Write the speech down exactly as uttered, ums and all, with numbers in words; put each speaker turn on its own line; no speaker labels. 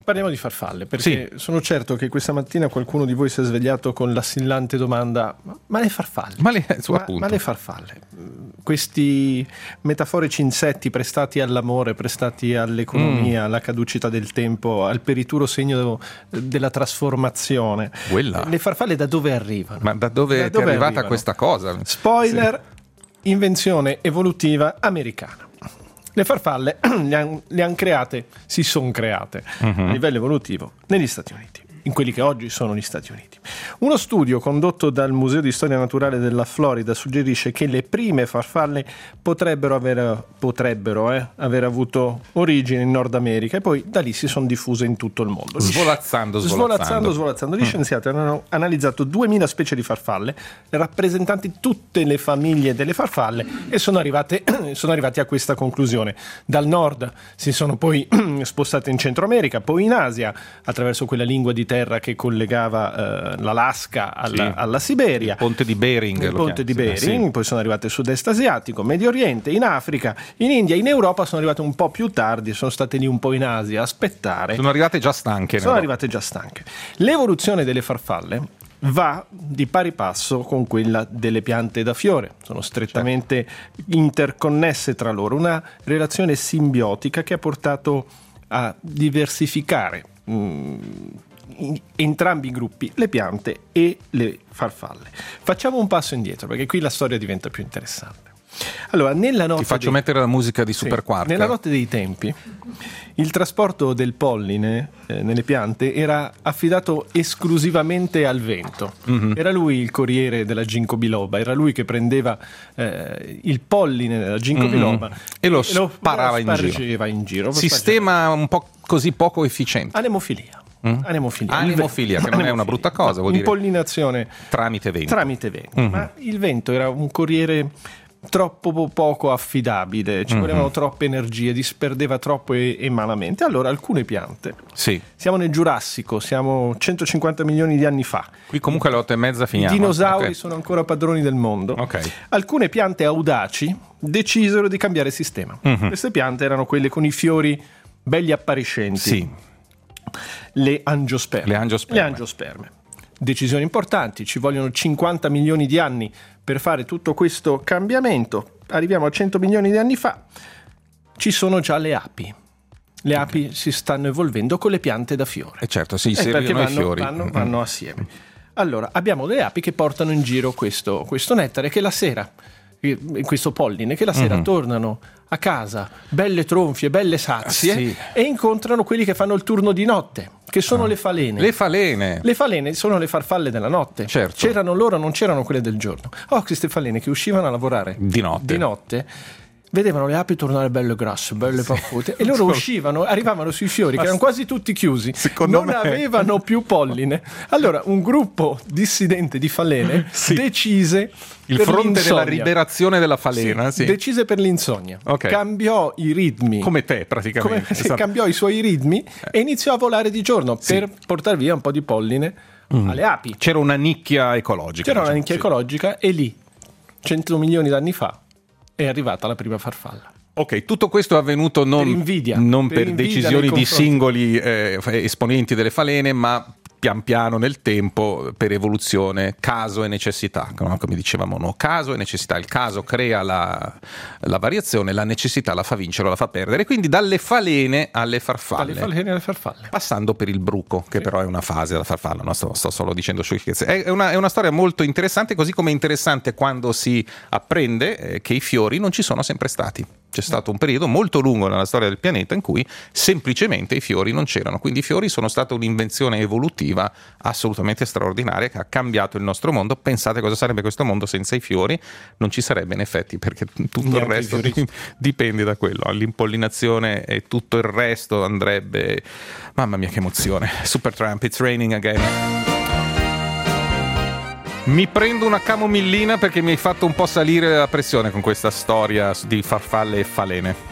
parliamo di farfalle, perché sì. sono certo che questa mattina qualcuno di voi si è svegliato con l'assillante domanda: ma, ma le farfalle?
Ma le,
ma, ma le farfalle? Questi metaforici insetti prestati all'amore, prestati all'economia, mm. alla caducità del tempo, al perituro segno della trasformazione.
Quella.
Le farfalle da dove arrivano?
Ma da dove, da dove è arrivata arrivano? Questa cosa?
Spoiler, sì. Invenzione evolutiva americana. Le farfalle le hanno han create, si sono create uh-huh. a livello evolutivo negli Stati Uniti, in quelli che oggi sono gli Stati Uniti. Uno studio condotto dal Museo di Storia Naturale della Florida suggerisce che le prime farfalle potrebbero aver, potrebbero, eh, aver avuto origine in Nord America e poi da lì si sono diffuse in tutto il mondo.
Svolazzando, svolazzando.
Svolazzando, svolazzando. Gli mm. scienziati hanno analizzato duemila specie di farfalle, rappresentanti tutte le famiglie delle farfalle, e sono, arrivate, sono arrivati a questa conclusione. Dal nord si sono poi spostate in Centro America, poi in Asia, attraverso quella lingua di terra che collegava eh, l'Alaska alla, sì. alla Siberia,
il ponte di Bering,
il ponte di Bering, sì. Poi sono arrivate al sud-est asiatico, Medio Oriente, in Africa, in India, in Europa sono arrivate un po' più tardi, sono state lì un po' in Asia a aspettare.
Sono arrivate già stanche.
Sono
no?
arrivate già stanche. L'evoluzione delle farfalle va di pari passo con quella delle piante da fiore, sono strettamente certo. interconnesse tra loro, una relazione simbiotica che ha portato a diversificare mh, entrambi i gruppi, le piante e le farfalle. Facciamo un passo indietro perché qui la storia diventa più interessante. Allora, nella notte
ti faccio
dei...
mettere la musica di Super
sì,
Quark.
Nella notte dei tempi il trasporto del polline eh, nelle piante era affidato esclusivamente al vento. Mm-hmm. Era lui il corriere della ginkgo biloba, era lui che prendeva eh, il polline della ginkgo mm-hmm. biloba
e lo sparava
lo
in
giro. in giro.
Sistema un po' così poco efficiente.
Anemofilia.
Mm?
Anemofilia,
Anemofilia che non è una brutta cosa, vuol dire
impollinazione
tramite vento.
Tramite vento.
Mm-hmm.
Ma il vento era un corriere troppo poco affidabile, ci mm-hmm. volevano troppe energie, disperdeva troppo e, e malamente. Allora alcune piante,
sì.
siamo nel Giurassico, siamo centocinquanta milioni di anni fa.
Qui comunque alle otto e mezza finiamo.
I dinosauri
okay.
sono ancora padroni del mondo.
Okay.
Alcune piante audaci decisero di cambiare sistema. Mm-hmm. Queste piante erano quelle con i fiori belli appariscenti.
Sì.
Le angiosperme.
Le angiosperme.
Le angiosperme. Decisioni importanti, ci vogliono cinquanta milioni di anni per fare tutto questo cambiamento. Arriviamo a cento milioni di anni fa. Ci sono già le api. Le api okay. si stanno evolvendo con le piante da fiore.
E certo, si
eh,
servono i
vanno,
fiori.
Vanno, vanno assieme. Allora, abbiamo le api che portano in giro questo, questo nettare che la sera, questo polline, che la sera mm-hmm. tornano a casa, belle tronfie, belle sazie,
sì.
e incontrano quelli che fanno il turno di notte, che sono ah. le falene.
Le falene.
Le falene sono le farfalle della notte.
Certo.
C'erano loro, non c'erano quelle del giorno. Oh, queste falene che uscivano a lavorare
di notte,
di notte vedevano le api tornare belle grasse, belle paffute, e loro uscivano, arrivavano sui fiori che erano quasi tutti chiusi,
Secondo
non
me...
avevano più polline. Allora un gruppo dissidente di falene sì. decise
il
per
fronte
l'insonnia.
della liberazione della falena
sì,
sì.
decise per l'insonnia,
okay.
cambiò i ritmi
come te praticamente
come,
esatto.
cambiò i suoi ritmi
eh.
e iniziò a volare di giorno sì. per portare via un po' di polline mm. alle api.
C'era una nicchia ecologica
c'era
diciamo,
una nicchia
sì.
ecologica, e lì cento milioni d'anni fa è arrivata la prima farfalla.
Ok, tutto questo è avvenuto non
per, invidia,
non
per,
per decisioni di singoli eh, esponenti delle falene, ma pian piano nel tempo per evoluzione, caso e necessità, no? Come dicevamo, no? Caso e necessità. Il caso crea la, la variazione, la necessità la fa vincere o la fa perdere. Quindi dalle falene alle farfalle.
Dalle falene alle farfalle.
Passando per il bruco, che
sì.
però è una fase della farfalla, no? sto, sto solo dicendo sciocchezze. È una, è una storia molto interessante, così come è interessante quando si apprende eh, che i fiori non ci sono sempre stati. C'è stato un periodo molto lungo nella storia del pianeta in cui semplicemente i fiori non c'erano, quindi i fiori sono stata un'invenzione evolutiva assolutamente straordinaria che ha cambiato il nostro mondo. Pensate cosa sarebbe questo mondo senza i fiori? Non ci sarebbe in effetti, perché tutto Neanche il resto di, dipende da quello, l'impollinazione e tutto il resto andrebbe... Mamma mia che emozione. Supertramp, it's raining again. Mi prendo una camomillina perché mi hai fatto un po' salire la pressione con questa storia di farfalle e falene.